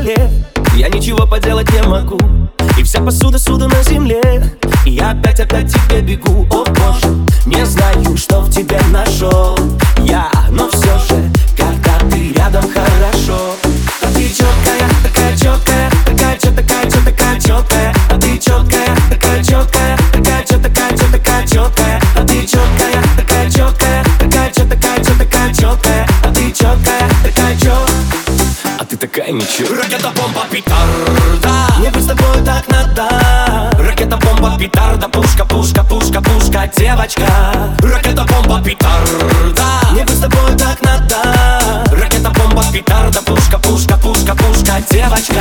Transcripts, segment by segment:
столе, я ничего поделать не могу. И вся посуда суда на земле, и я опять тебе бегу. О боже, не знаю, что в тебе нашел я, но все же, когда ты рядом, хорошо. А ты четкая, такая четкая, такая четкая. А ты четкая, такая четкая, такая четкая. А ты четкая, такая четкая, такая четкая. А ты четкая, такая четкая. А ты такая ничего. Ракета-бомба, петарда. Мне быть с тобой так надо. Ракета-бомба, петарда. Пушка, пушка, пушка, пушка, девочка. Ракета-бомба, петарда. Мне быть с тобой так надо. Ракета-бомба, петарда. Пушка, пушка, пушка, пушка, девочка.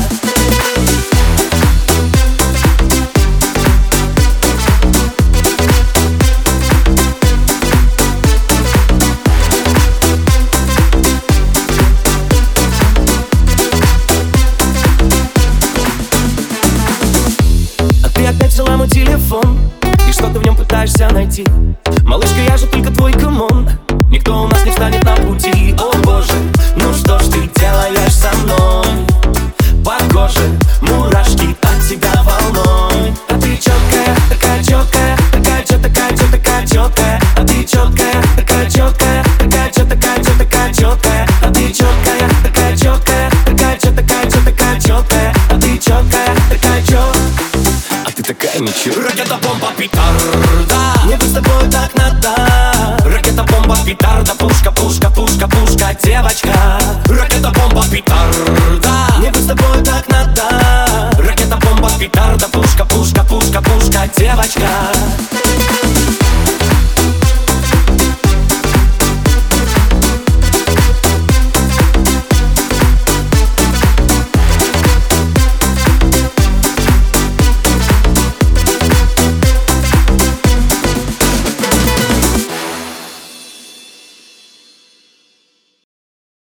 Опять взяла мой телефон, и что ты в нем пытаешься найти? Малышка, я же только твой камон. Никто у нас не встанет на пути. О боже, ну что ж ты делаешь со мной? По коже мурашки от тебя волной. А ты четкая, такая четкая, такая четкая. А ты четкая, такая четкая, такая четкая. А ты четкая, такая четкая, такая четкая. А ты четкая, такая четкая. А ты такая ничего. Ракета-бомба, петарда. Мне быть с тобой так надо. Ракета-бомба, петарда. Пушка, пушка, пушка, пушка, девочка.